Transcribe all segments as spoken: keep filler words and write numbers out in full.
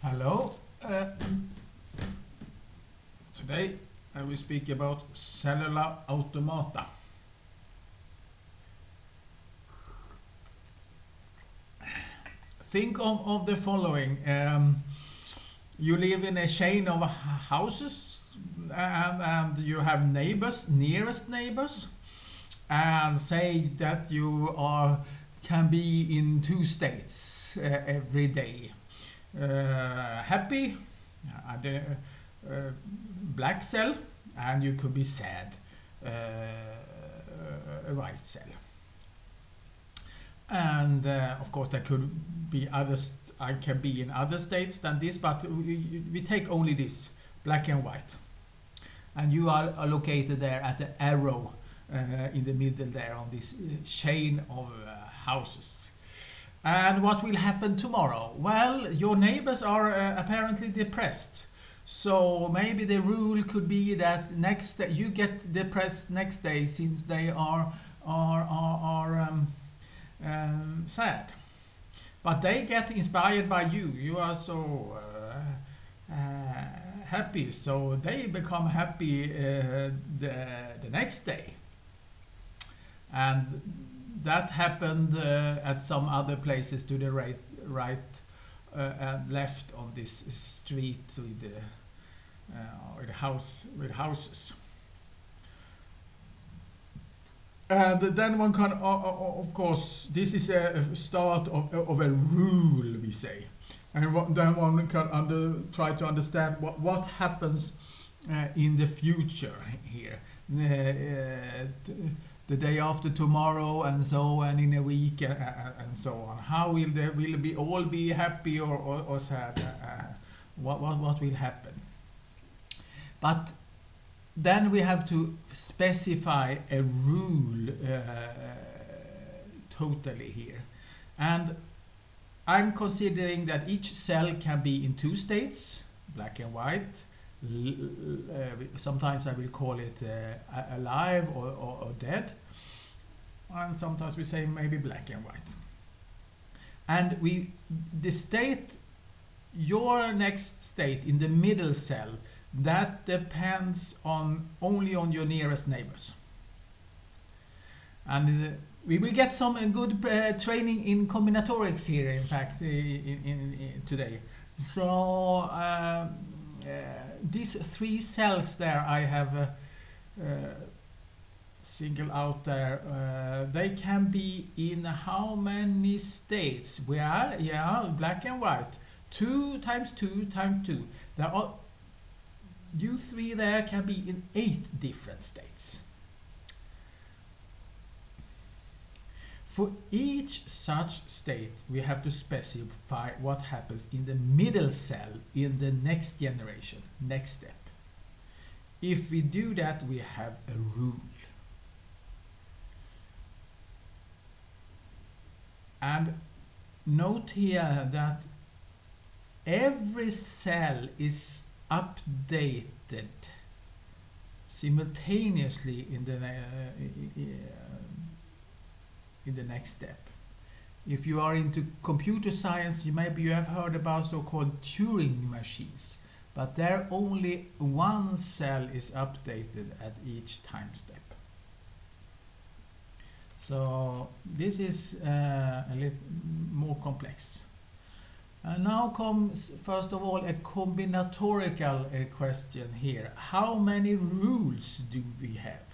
Hello. Uh, today I will speak about cellular automata. Think of, of the following. Um, you live in a chain of houses and, and you have neighbors, nearest neighbors, and say that you are can be in two states uh, every day. Uh, happy, uh, the, uh, black cell, and you could be sad, uh, a white cell. And uh, of course there could be others, I can be in other states than this, but we, we take only this, black and white. And you are, are located there at the arrow uh, in the middle there on this chain of uh, houses. And what will happen tomorrow? Well, your neighbors are uh, apparently depressed. So maybe the rule could be that next day you get depressed next day, since they are are are, are um, um, sad. But they get inspired by you. You are so uh, uh, happy, so they become happy uh, the the next day. And that happened uh, at some other places to the right, right uh, and left on this street with the uh, with house with houses. And then one can, uh, of course, this is a start of, of a rule, we say, and then one can under, try to understand what what happens uh, in the future here. Uh, uh, the day after tomorrow, and so on, in a week, uh, and so on. How will they will be all be happy or, or, or sad? Uh, what, what what will happen? But then we have to specify a rule uh, totally here, and I'm considering that each cell can be in two states, black and white. Uh, sometimes I will call it uh, alive or, or, or dead, and sometimes we say maybe black and white. And we the state, your next state in the middle cell, that depends on only on your nearest neighbors. And uh, we will get some uh, good uh, training in combinatorics here, in fact, uh, in, in, in today. So uh, Uh, these three cells there I have uh, uh, singled out there, uh, they can be in how many states? We are, yeah, black and white. Two times two times two. There are, you three there can be in eight different states. For each such state, we have to specify what happens in the middle cell in the next generation, next step. If we do that, we have a rule. And note here that every cell is updated simultaneously in the uh, in the next step. If you are into computer science, you maybe you have heard about so-called Turing machines, but there only one cell is updated at each time step. So this is uh, a little more complex. And now comes, first of all, a combinatorical uh, question here. How many rules do we have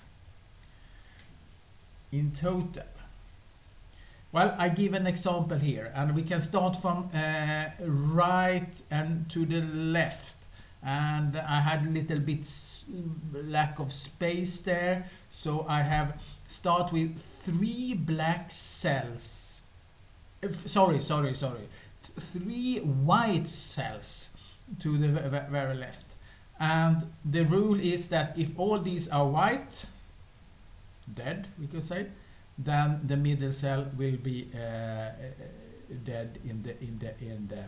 in total? Well, I give an example here, and we can start from uh, right and to the left. And I had a little bit lack of space there, so I have start with three black cells. If, sorry, sorry, sorry. Three white cells to the very left. And the rule is that if all these are white, dead, we could say, then the middle cell will be uh, dead in the in the in the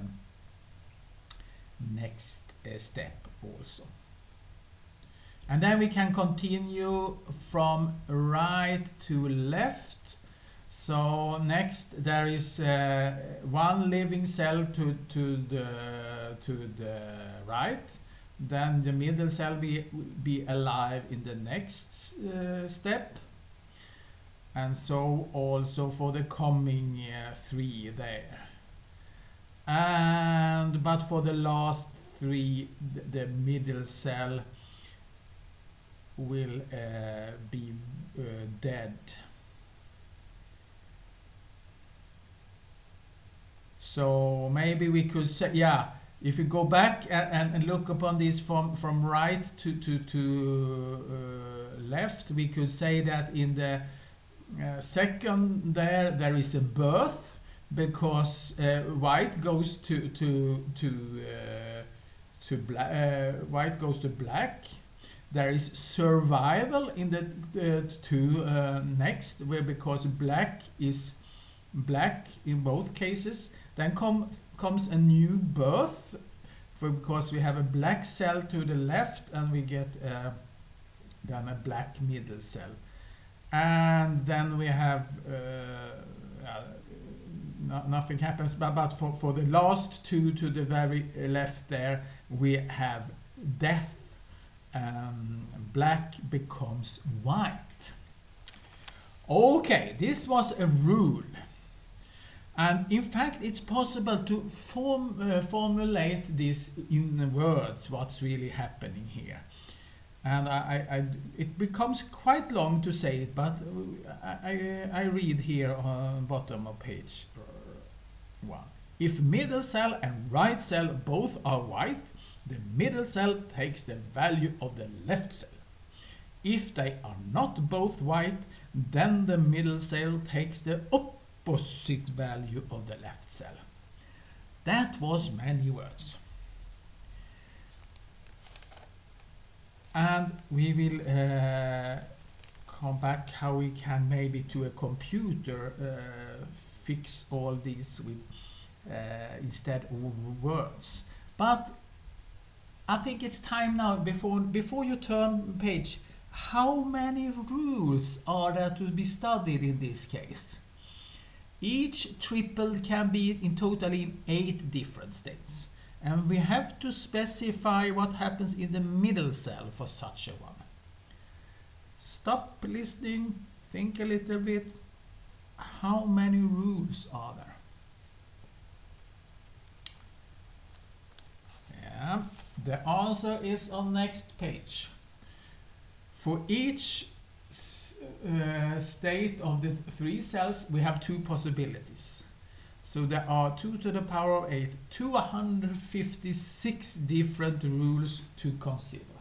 next uh, step also. And then we can continue from right to left. So next there is uh, one living cell to to the to the right. Then the middle cell be be alive in the next uh, step, and so also for the coming uh, three there. And but for the last three, the, the middle cell will uh, be uh, dead. So maybe we could say, yeah, if we go back and, and, and look upon this from, from right to, to, to uh, left, we could say that in the uh, second there, there is a birth, because uh, white goes to, to, to, uh, to black, uh, white goes to black. There is survival in the uh, two uh, next, where because black is black in both cases. Then come, comes a new birth, for because we have a black cell to the left, and we get uh, then a black middle cell. And then we have uh, uh, no, nothing happens, but, but for, for the last two to the very left there, we have death. Um, black becomes white. Okay, this was a rule. And in fact, it's possible to form, uh, formulate this in words, what's really happening here. And I, I, I, it becomes quite long to say it, but I, I, I read here on bottom of page one. If middle cell and right cell both are white, the middle cell takes the value of the left cell. If they are not both white, then the middle cell takes the opposite opposite value of the left cell. That was many words. And we will uh, come back how we can maybe to a computer uh, fix all these with uh, instead of words. But I think it's time now, before before you turn page, how many rules are there to be studied in this case? Each triple can be in total in eight different states, and we have to specify what happens in the middle cell for such a one. Stop listening, think a little bit. How many rules are there? Yeah, the answer is on next page. For each Uh, state of the three cells, we have two possibilities. So there are two to the power of eight, two hundred fifty-six different rules to consider.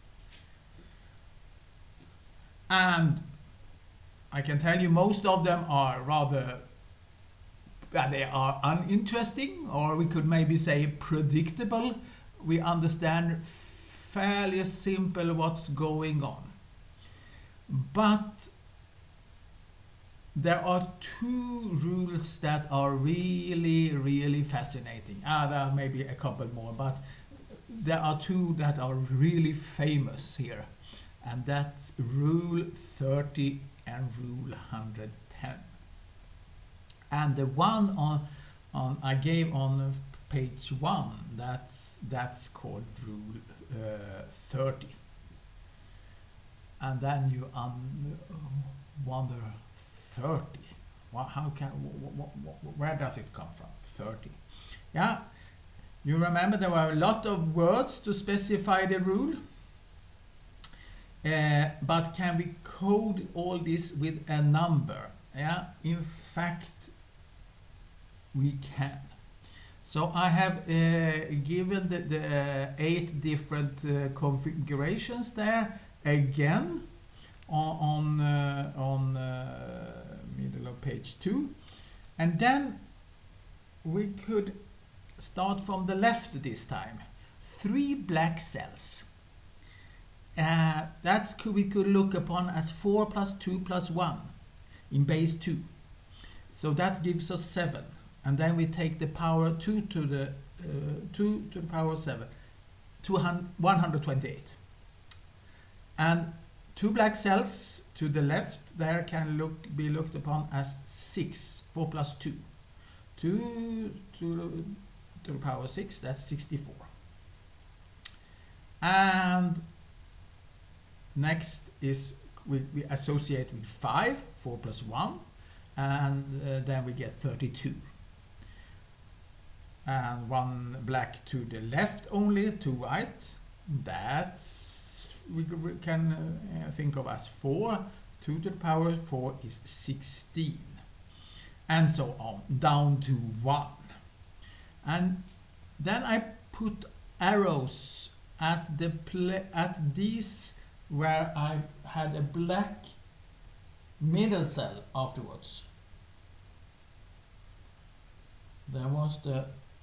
And I can tell you most of them are rather, uh, they are uninteresting, or we could maybe say predictable. We understand fairly simple what's going on. But there are two rules that are really, really fascinating. Ah, there are maybe a couple more, but there are two that are really famous here. And that's Rule thirty and Rule one hundred ten. And the one on, on I gave on page one, that's, that's called Rule uh, thirty. And then you um, wonder, thirty. Well, how can? Wh wh where does it come from? thirty. Yeah, you remember there were a lot of words to specify the rule. Uh, but can we code all this with a number? Yeah, in fact, we can. So I have uh, given the, the uh, eight different uh, configurations there. Again on on, uh, on uh, middle of page two, and then we could start from the left this time. Three black cells. Uh, that's could, we could look upon as four plus two plus one in base two. So that gives us seven, and then we take the power two to the uh, two to the power seven, one hundred twenty-eight. And two black cells to the left there can look be looked upon as six. four plus two. two to, to the power six, that's sixty-four. And next is we, we associate with five. four plus one. And uh, then we get thirty-two. And one black to the left only, two white. That's, we, we can uh, think of as four. two to the power four is sixteen. And so on, down to one. And then I put arrows at the pla at these where I had a black middle cell afterwards. There was the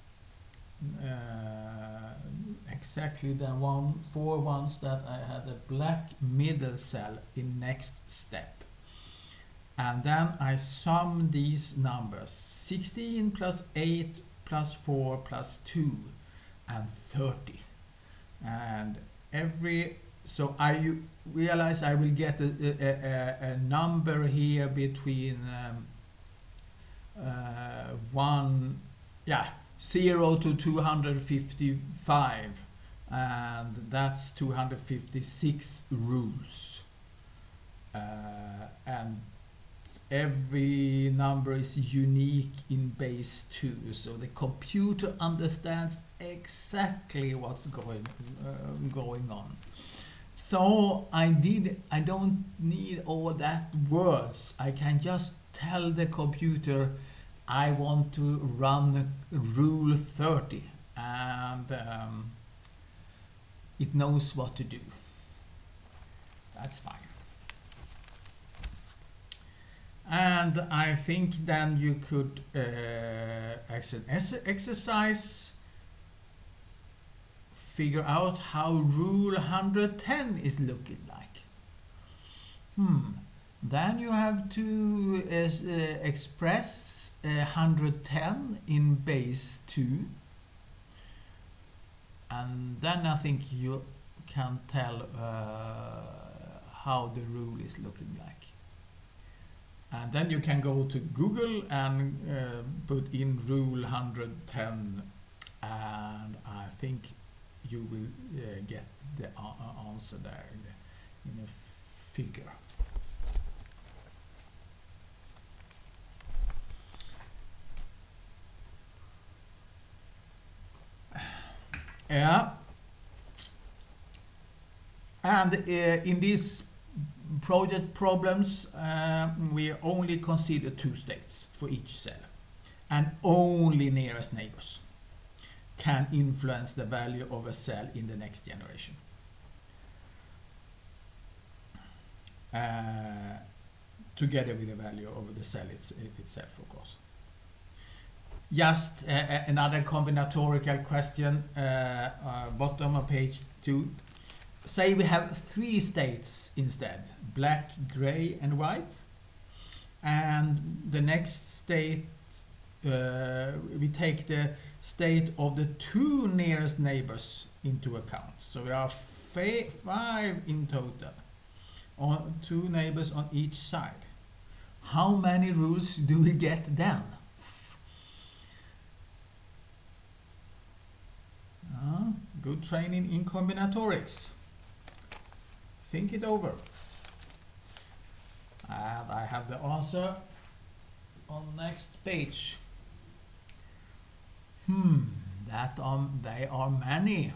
uh, exactly the one four ones that I had a black middle cell in next step. And then I sum these numbers, sixteen plus eight plus four plus two and thirty. And every, so I realize I will get a, a, a, a number here between um, uh, one, yeah, zero to two hundred fifty-five, and that's two hundred fifty-six rules. Uh, and every number is unique in base two, so the computer understands exactly what's going uh, going on. So I did I don't need all that words. I can just tell the computer I want to run rule thirty, and um, it knows what to do. That's fine. And I think then you could uh, as an exercise figure out how rule one hundred ten is looking like. Hmm. Then you have to uh, uh, express uh, one hundred ten in base two, and then I think you can tell uh, how the rule is looking like. And then you can go to Google and uh, put in rule one hundred ten, and I think you will uh, get the uh, answer there in, the, in a figure. Yeah. And uh, in these project problems, uh, we only consider two states for each cell, and only nearest neighbors can influence the value of a cell in the next generation. Uh, together with the value of the cell it's, itself, of course. Just uh, another combinatorial question, uh, uh, bottom of page two. Say we have three states instead, black, gray, and white. And the next state, uh, we take the state of the two nearest neighbors into account. So there are five in total, on two neighbors on each side. How many rules do we get then? Uh, good training in combinatorics. Think it over. And I have the answer on next page. Hmm, that are, they are many.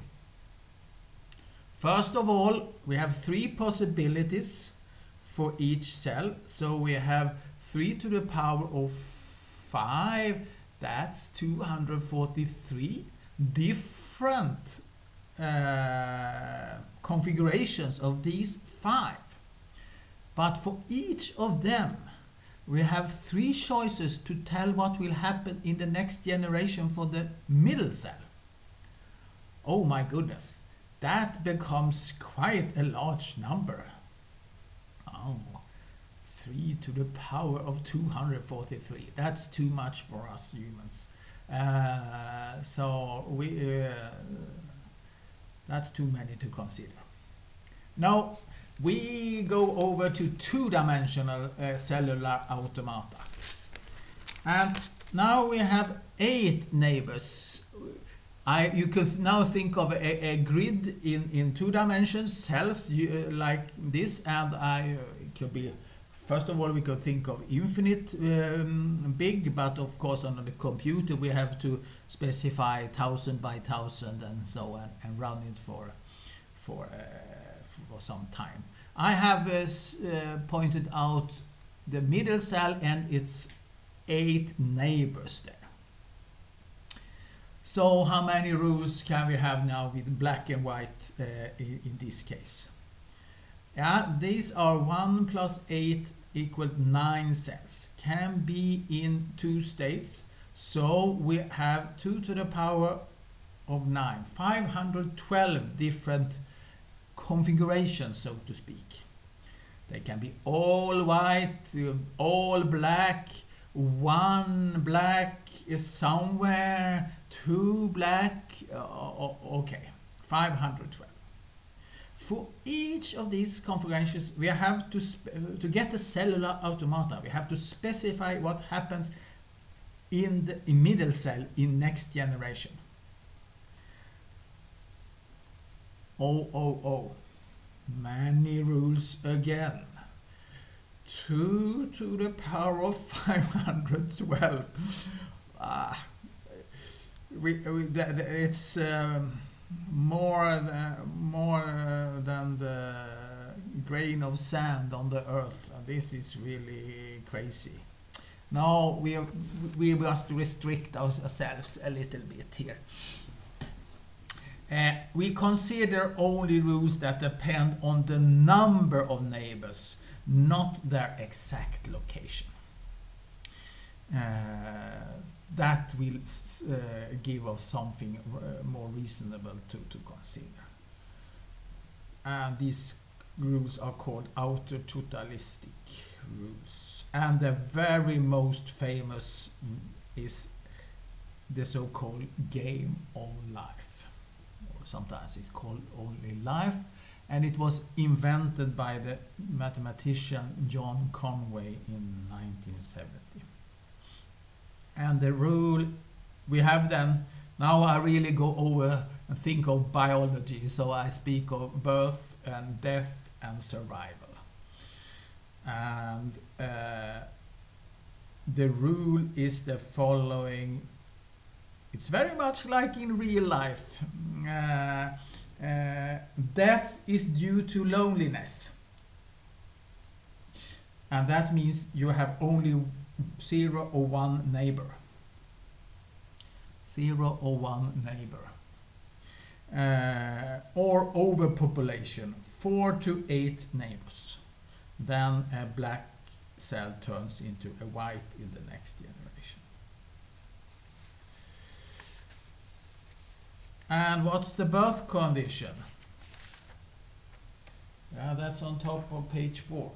First of all, we have three possibilities for each cell. So we have three to the power of five, that's two hundred forty-three different uh, configurations of these five. But for each of them, we have three choices to tell what will happen in the next generation for the middle cell. Oh my goodness, that becomes quite a large number. Oh, three to the power of two hundred forty-three. That's too much for us humans. Uh, so we uh, that's too many to consider. Now, we go over to two-dimensional uh, cellular automata. And now we have eight neighbors. I, you could now think of a, a grid in, in two dimensions, cells you, uh, like this, and I, uh, it could be, first of all, we could think of infinite um, big, but of course on the computer we have to specify thousand by thousand and so on, and run it for, for, uh, for some time. I have uh, uh, pointed out the middle cell and its eight neighbors there. So how many rules can we have now with black and white uh, in, in this case? Yeah, these are one plus eight equal nine cells. Can be in two states. So we have two to the power of nine. five hundred twelve different configurations, so to speak. They can be all white, all black, one black is somewhere, two black, uh, okay, five hundred twelve. For each of these configurations, we have to, to get the cellular automata, we have to specify what happens in the in middle cell in next generation. Oh, oh, oh, many rules again. two to the power of five hundred twelve. Ah, we, we, it's um, more than, more uh, than the grain of sand on the earth. And this is really crazy. Now we, we must restrict ourselves a little bit here. Uh, we consider only rules that depend on the number of neighbors, not their exact location. Uh, that will uh, give us something uh, more reasonable to, to consider. And these rules are called outer totalistic rules. And the very most famous is the so-called game of life. Or sometimes it's called only life. And it was invented by the mathematician John Conway in nineteen seventy. And the rule we have then, now I really go over and think of biology, so I speak of birth and death and survival. And uh, the rule is the following. It's very much like in real life. Uh, Uh, death is due to loneliness, and that means you have only zero or one neighbor. Zero or one neighbor. Uh, or overpopulation, four to eight neighbors. Then a black cell turns into a white in the next generation. And what's the birth condition? Yeah, that's on top of page four.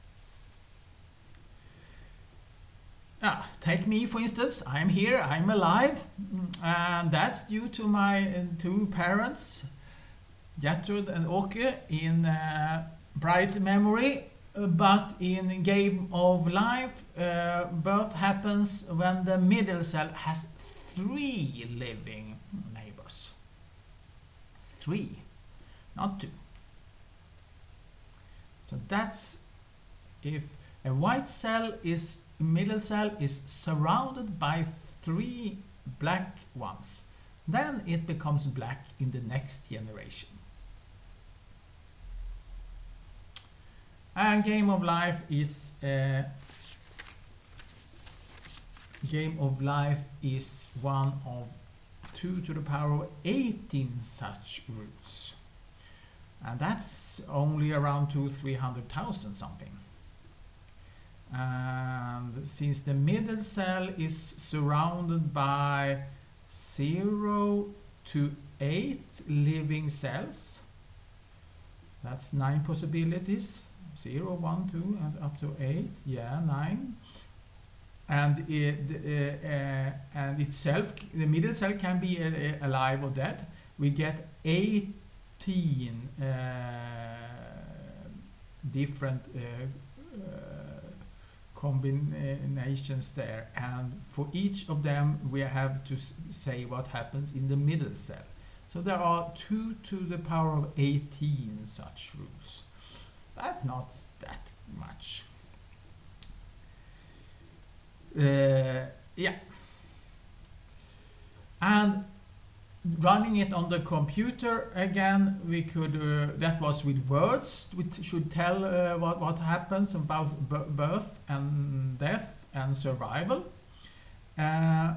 Ah, take me for instance. I'm here, I'm alive, and that's due to my uh, two parents, Gertrud and Åke, in uh, bright memory. Uh, but in Game of Life, uh, birth happens when the middle cell has three living neighbors. Three, not two. So that's if a white cell is middle cell is surrounded by three black ones, then it becomes black in the next generation. And Game of Life is uh, Game of Life is one of two to the power of eighteen such roots, and that's only around two three hundred thousand something. And since the middle cell is surrounded by zero to eight living cells, that's nine possibilities. Zero, one, two, and up to eight. Yeah, nine. And it, uh, uh, and itself, the middle cell can be uh, alive or dead. We get eighteen uh, different uh, uh, combinations there, and for each of them we have to say what happens in the middle cell. So there are two to the power of eighteen such rules. That's not that much. Uh, yeah. And running it on the computer again, we could, uh, that was with words, which should tell uh, what, what happens about birth and death and survival. Uh,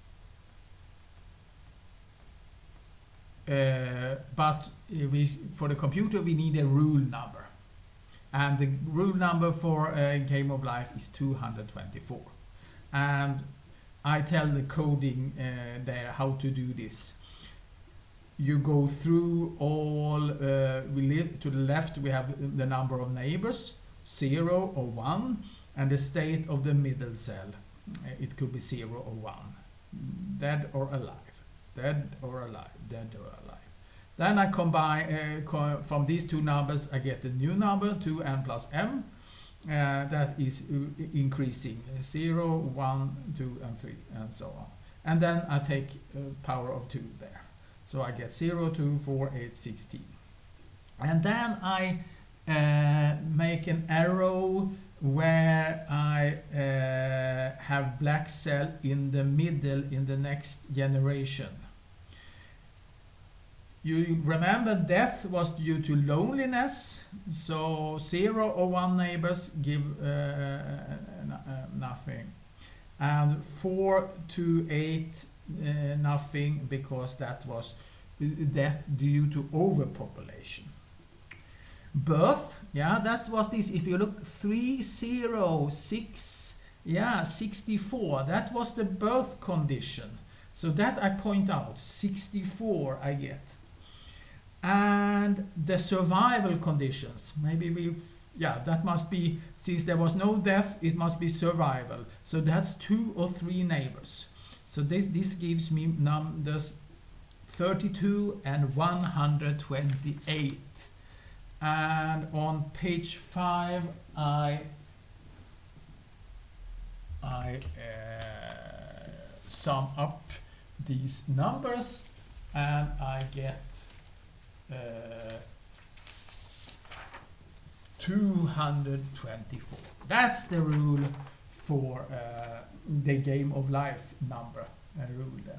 uh, but we, for the computer we need a rule number. And the rule number for a Game of Life is two hundred twenty-four. And I tell the coding uh, there how to do this. You go through all, uh, we live to the left we have the number of neighbors, zero or one, and the state of the middle cell. It could be zero or one, dead or alive, dead or alive, dead or alive. Then I combine, uh, co from these two numbers I get a new number, two n plus m, uh, that is uh, increasing, zero, one, two, and three, and so on. And then I take uh, power of two there. So I get zero, two, four, eight, sixteen. And then I uh, make an arrow where I uh, have black cell in the middle in the next generation. You remember death was due to loneliness, so zero or one neighbors give uh, uh, nothing. And four to eight Uh, nothing, because that was death due to overpopulation. Birth, yeah, that was this. If you look three zero six, yeah, sixty-four, that was the birth condition. So that I point out, sixty-four I get. And the survival conditions, maybe we, yeah, that must be, since there was no death, it must be survival. So that's two or three neighbors. So this, this gives me numbers thirty-two and one hundred twenty-eight. And on page five, I, I uh, sum up these numbers and I get uh, two hundred twenty-four. That's the rule for uh, the Game of Life number uh, rule there.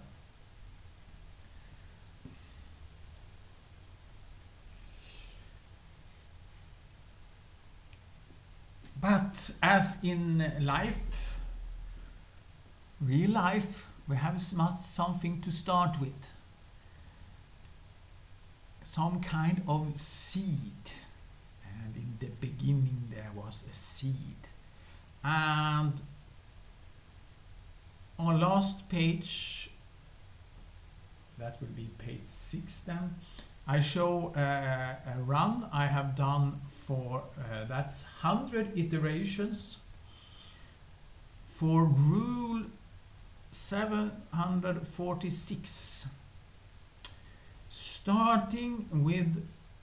But as in life, real life, we have not something to start with. Some kind of seed. And in the beginning there was a seed. And on last page, that will be page six then, I show uh, a run I have done for, uh, that's one hundred iterations for rule seven hundred forty-six. Starting with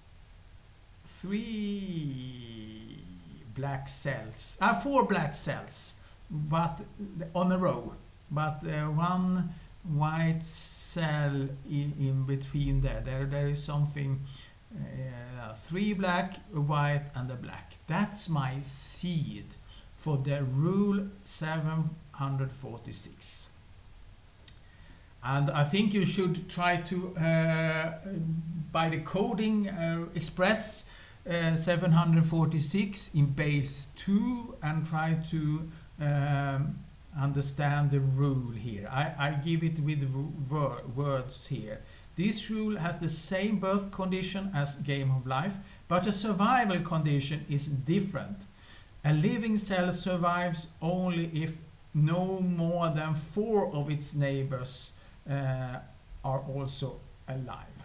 three black cells, uh, four black cells, but on a row, but uh, one white cell in, in between there. There, there is something, uh, three black, a white, and a black. That's my seed for the rule seven hundred forty-six. And I think you should try to, uh, by the coding, uh, express uh, seven hundred forty-six in base two and try to um, understand the rule here. I, I give it with wor words here. This rule has the same birth condition as Game of Life, but a survival condition is different. A living cell survives only if no more than four of its neighbors uh, are also alive.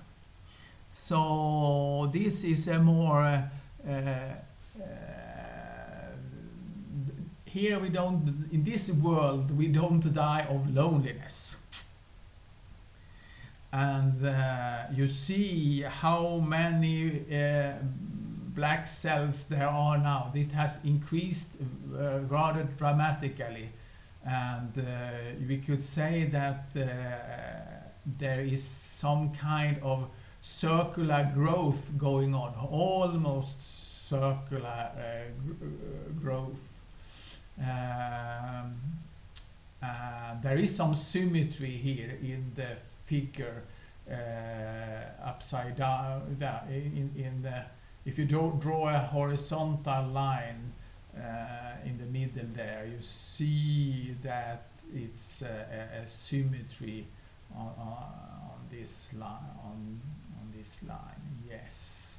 So this is a more uh, uh, here we don't, in this world we don't die of loneliness. And uh, you see how many uh, black cells there are now. This has increased uh, rather dramatically, and uh, we could say that uh, there is some kind of circular growth going on, almost circular uh, gr- growth. Um, uh, there is some symmetry here in the figure, uh, upside down, in, in the, if you draw, draw a horizontal line uh, in the middle there, you see that it's a, a symmetry on, on, on this line, on, on this line, yes.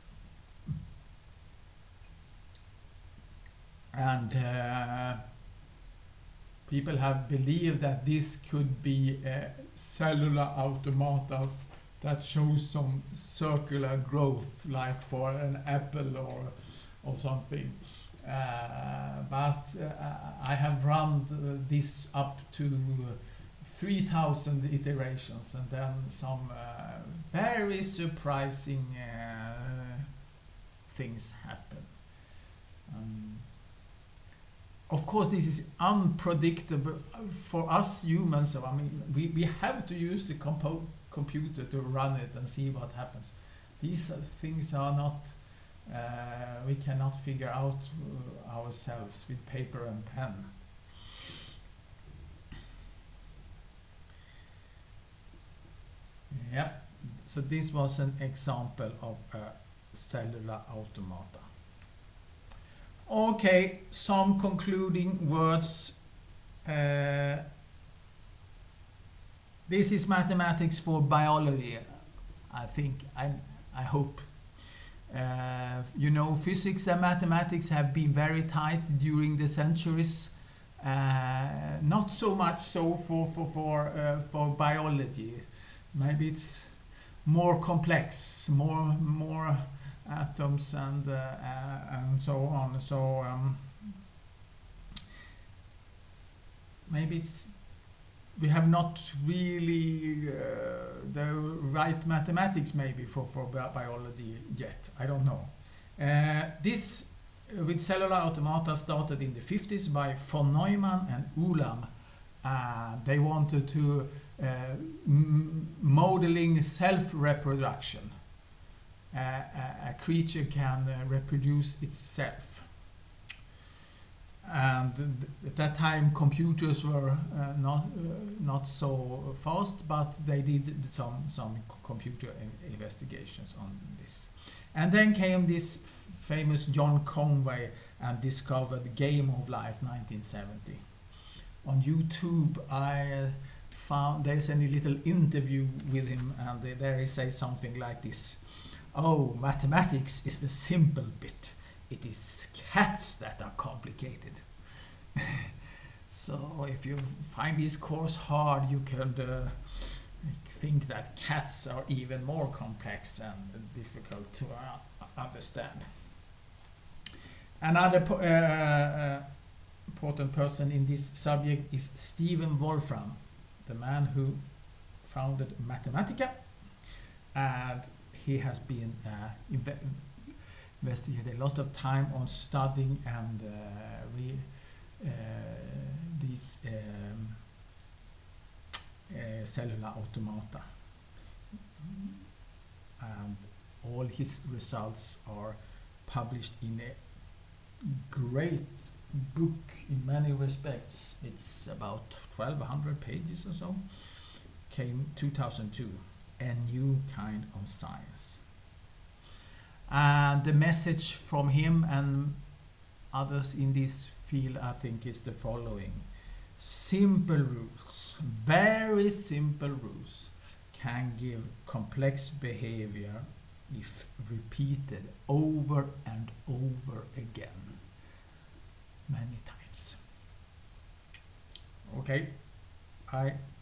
And uh, people have believed that this could be a cellular automata that shows some circular growth, like for an apple or or something. Uh, but uh, I have run this up to three thousand iterations, and then some uh, very surprising uh, things happen. Um, Of course, this is unpredictable for us humans. So I mean, we, we have to use the compo computer to run it and see what happens. These are things are not, uh, we cannot figure out uh, ourselves with paper and pen. Yeah, so this was an example of a cellular automata. Okay, some concluding words. Uh, this is mathematics for biology, I think, I, I hope. Uh, you know, physics and mathematics have been very tight during the centuries. Uh, not so much so for, for, for, uh, for biology. Maybe it's more complex, more, more atoms and uh, uh, and so on. So um, maybe it's we have not really uh, the right mathematics maybe for for bi biology yet. I don't know. Uh, this uh, with cellular automata started in the fifties by von Neumann and Ulam. Uh, they wanted to uh, m modeling self-reproduction. Uh, a, a creature can uh, reproduce itself. And th at that time computers were uh, not uh, not so fast, but they did some some computer in investigations on this. And then came this famous John Conway and discovered Game of Life nineteen seventy. On YouTube I uh, found there's a little interview with him, and there he says something like this. Oh, mathematics is the simple bit. It is cats that are complicated. So if you find this course hard, you can uh, think that cats are even more complex and difficult to uh, understand. Another po uh, uh, important person in this subject is Stephen Wolfram, the man who founded Mathematica, and he has been uh, inve investigated a lot of time on studying and uh, re uh, these um, uh, cellular automata, and all his results are published in a great book in many respects. It's about twelve hundred pages or so. Came two thousand two. A new kind of science. And the message from him and others in this field, I think, is the following. Simple rules, very simple rules, can give complex behavior if repeated over and over again, many times. Okay, I